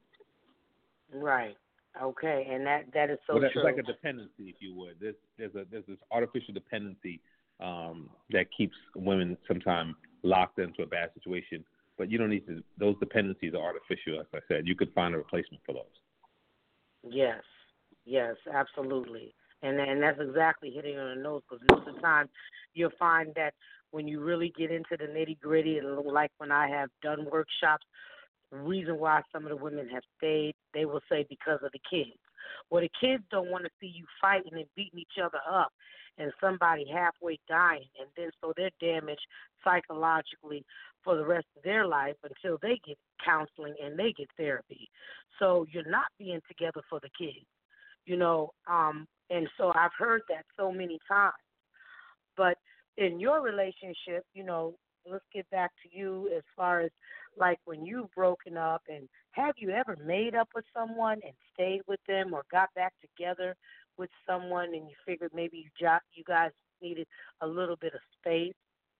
Right. Okay, and that, that is so well, that's true. like a dependency, if you would. There's there's a there's this artificial dependency um, that keeps women sometimes locked into a bad situation. But you don't need to. Those dependencies are artificial, as I said. You could find a replacement for those. Yes. Yes, absolutely. And and that's exactly hitting on the nose, because most of the time you'll find that when you really get into the nitty gritty, and like when I have done workshops, the reason why some of the women have stayed, they will say because of the kids. Well, the kids don't want to see you fighting and beating each other up and somebody halfway dying, and then so they're damaged psychologically for the rest of their life until they get counseling and they get therapy. So you're not being together for the kids, you know, um, and so I've heard that so many times. But in your relationship, you know, let's get back to you as far as like when you've broken up, and have you ever made up with someone and stayed with them, or got back together with someone and you figured maybe you jo- you guys needed a little bit of space?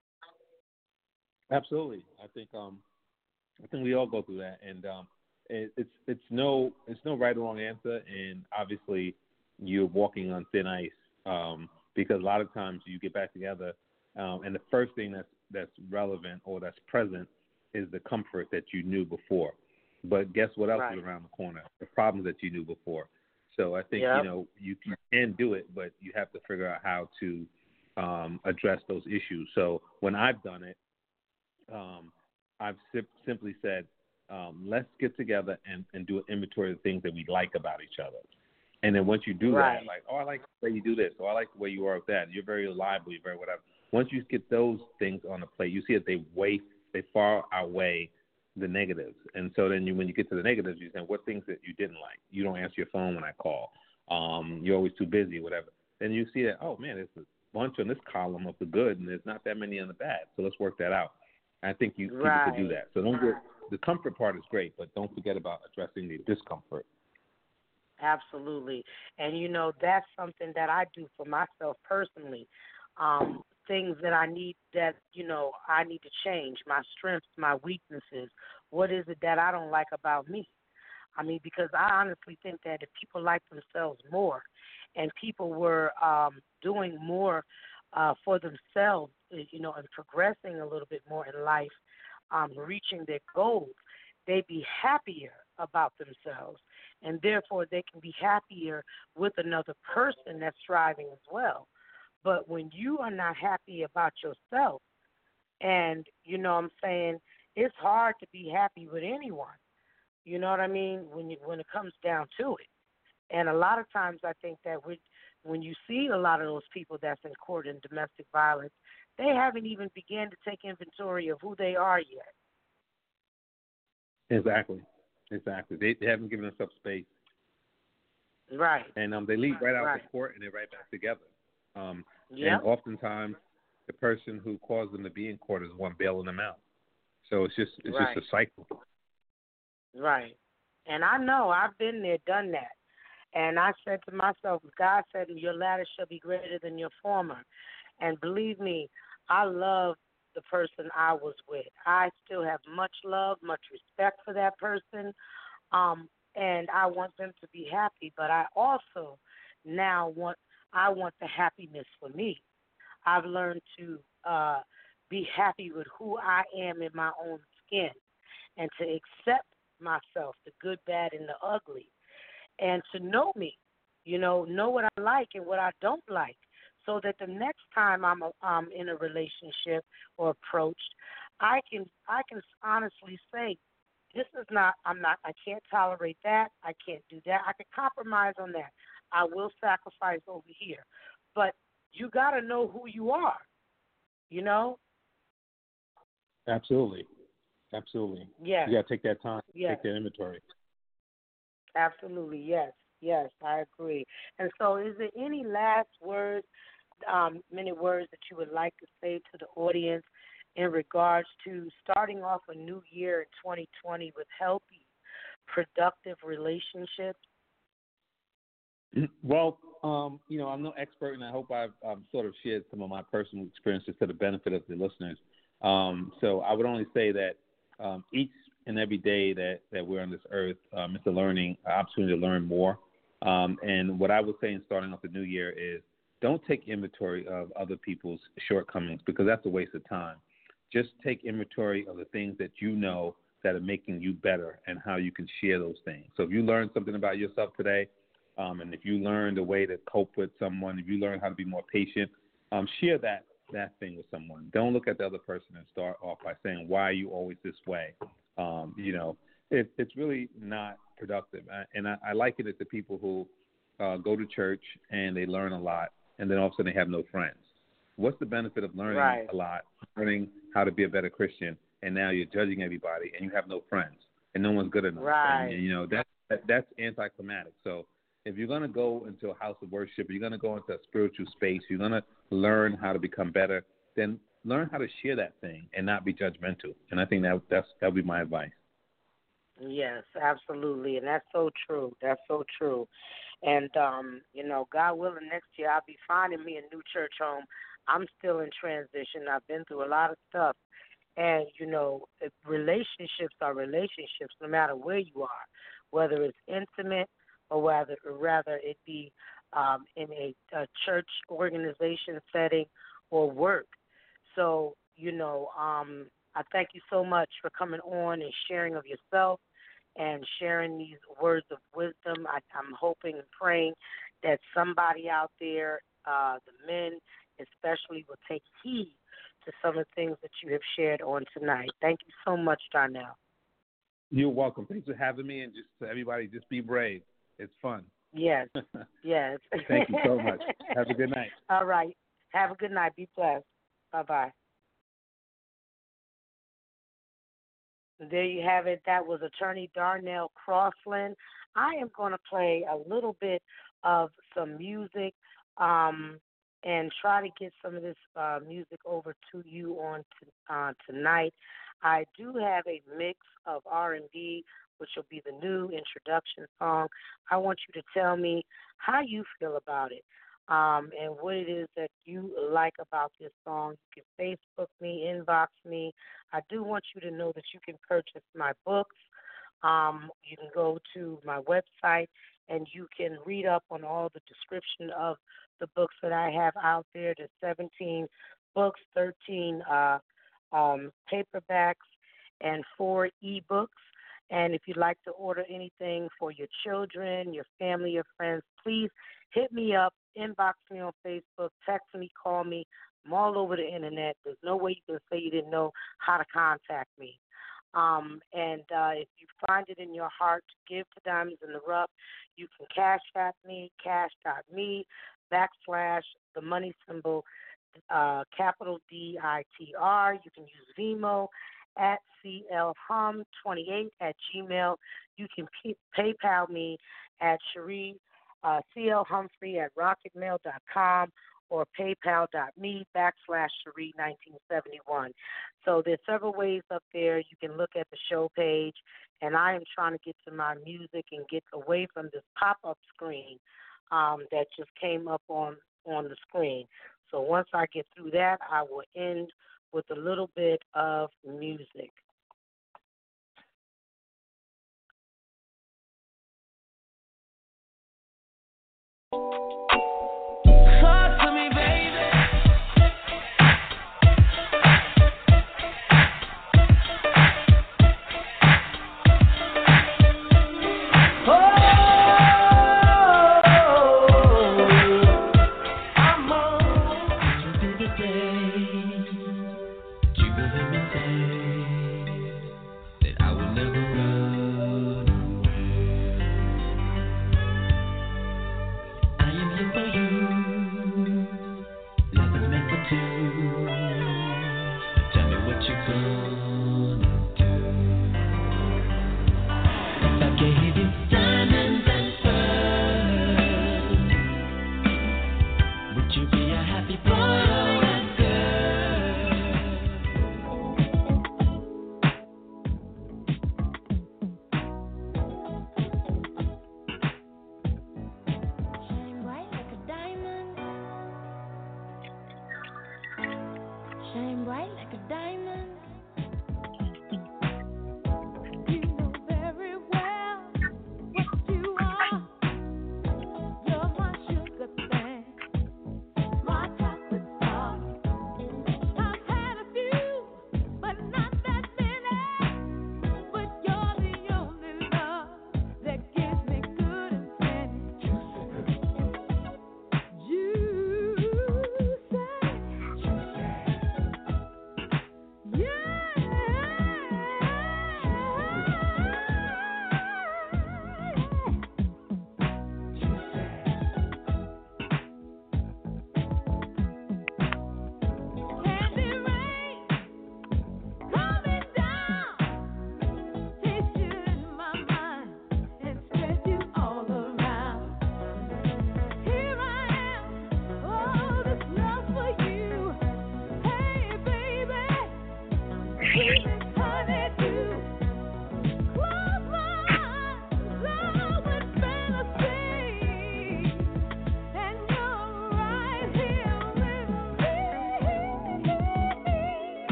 Absolutely. I think um, I think we all go through that, and um, it, it's it's no it's no right or wrong answer, and obviously you're walking on thin ice um, because a lot of times you get back together, um, and the first thing that's that's relevant or that's present is the comfort that you knew before. But guess what else Right. is around the corner? The problems that you knew before. So I think Yep. you know you, you can do it, but you have to figure out how to um, address those issues. So when I've done it, um, I've sim- simply said, um, let's get together and, and do an inventory of things that we like about each other. And then once you do Right. that, like, oh, I like the way you do this, or I like the way you are with that. You're very reliable, you're very whatever. Once you get those things on the plate, you see that they weigh, they far outweigh the negatives. And so then you, when you get to the negatives, you say, what things that you didn't like? You don't answer your phone when I call. Um, you're always too busy, whatever. Then you see that, oh, man, there's a bunch on this column of the good, and there's not that many on the bad. So let's work that out. I think you people Right. could do that. So don't get the comfort part is great, but don't forget about addressing the discomfort. Absolutely. And, you know, that's something that I do for myself personally. Um, things that I need that, you know, I need to change, my strengths, my weaknesses. What is it that I don't like about me? I mean, because I honestly think that if people like themselves more and people were um, doing more uh, for themselves, you know, and progressing a little bit more in life, um, reaching their goals, they'd be happier about themselves. And therefore, they can be happier with another person that's striving as well. But when you are not happy about yourself, and, you know what I'm saying, it's hard to be happy with anyone. You know what I mean? When you, when it comes down to it. And a lot of times I think that we, when you see a lot of those people that's in court in domestic violence, they haven't even begun to take inventory of who they are yet. Exactly. Exactly. They, they haven't given themselves space. Right. And um, they leave right out Right. the court and they're right back together. Um, Yep. And oftentimes the person who caused them to be in court is the one bailing them out. So it's just it's Right. just a cycle. Right. And I know I've been there, done that. And I said to myself, God said, your latter shall be greater than your former. And believe me, I love the person I was with. I still have much love, much respect for that person. Um, and I want them to be happy. But I also now want, I want the happiness for me. I've learned to uh, be happy with who I am in my own skin and to accept myself, the good, bad, and the ugly, and to know me, you know, know what I like and what I don't like, so that the next time I'm um, in a relationship or approached, I can I can honestly say, this is not, I'm not, I can't tolerate that, I can't do that, I can compromise on that, I will sacrifice over here, but you got to know who you are, you know? Absolutely. Absolutely. Yes. You got to take that time, Yes. take that inventory. Absolutely, yes, yes, I agree. And so is there any last words, um, many words that you would like to say to the audience in regards to starting off a new year in twenty twenty with healthy, productive relationships? Well, um, you know, I'm no expert, and I hope I've um, sort of shared some of my personal experiences to the benefit of the listeners. Um, so I would only say that um, each and every day that, that we're on this earth, um, it's a learning opportunity to learn more. Um, and what I would say in starting off the new year is don't take inventory of other people's shortcomings, because that's a waste of time. Just take inventory of the things that you know that are making you better and how you can share those things. So if you learn something about yourself today, um, and if you learned a way to cope with someone, if you learn how to be more patient, um, share that that thing with someone. Don't look at the other person and start off by saying, why are you always this way? Um, you know, it, it's really not productive. I, and I, I liken it to people who uh, go to church and they learn a lot, and then all of a sudden they have no friends. What's the benefit of learning Right. a lot, learning how to be a better Christian, and now you're judging everybody and you have no friends and no one's good enough? Right. And, you know, that, that that's anticlimactic. So if you're going to go into a house of worship, you're going to go into a spiritual space, you're going to learn how to become better, then learn how to share that thing and not be judgmental. And I think that that's that would be my advice. Yes, absolutely, and that's so true. That's so true. And um, you know, God willing, next year I'll be finding me a new church home. I'm still in transition. I've been through a lot of stuff, and you know, relationships are relationships, no matter where you are, whether it's intimate or whether, or rather, it be um, in a, a church organization setting or work. So, you know, um, I thank you so much for coming on and sharing of yourself and sharing these words of wisdom. I, I'm hoping and praying that somebody out there, uh, the men especially, will take heed to some of the things that you have shared on tonight. Thank you so much, Darnell. You're welcome. Thanks for having me, and just to everybody, just be brave. It's fun. Yes, yes. Thank you so much. Have a good night. All right. Have a good night. Be blessed. Bye-bye. There you have it. That was attorney Darnell Crosland. I am going to play a little bit of some music um, and try to get some of this uh, music over to you on to, uh, tonight. I do have a mix of R and B, which will be the new introduction song. I want you to tell me how you feel about it um, and what it is that you like about this song. You can Facebook me, inbox me. I do want you to know that you can purchase my books. Um, you can go to my website and you can read up on all the description of the books that I have out there. There's seventeen books, thirteen uh, um, paperbacks, and four ebooks. And if you'd like to order anything for your children, your family, your friends, please hit me up, inbox me on Facebook, text me, call me. I'm all over the internet. There's no way you can say you didn't know how to contact me. Um, and uh, if you find it in your heart to give to Diamonds in the Rough, you can cash at me, cash.me, backslash, the money symbol, uh, capital D I T R. You can use Venmo at C L Hum twenty-eight at Gmail. You can p- PayPal me at Cherie, uh, C L Humphrey at rocketmail dot com or paypal.me backslash Cherie nineteen seventy-one. So there's several ways up there. You can look at the show page, and I am trying to get to my music and get away from this pop-up screen um, that just came up on, on the screen. So once I get through that, I will end with a little bit of music. Talk to me, baby. Yeah.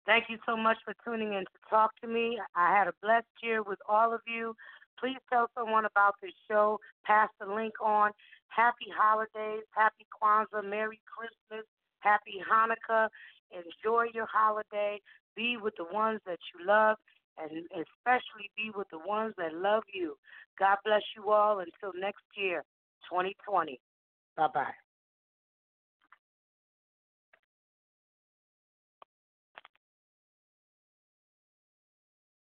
Thank you so much for tuning in to Talk to Me. I had a blessed year with all of you. Please tell someone about this show. Pass the link on. Happy holidays. Happy Kwanzaa. Merry Christmas. Happy Hanukkah. Enjoy your holiday. Be with the ones that you love, and especially be with the ones that love you. God bless you all until next year, twenty twenty. Bye-bye.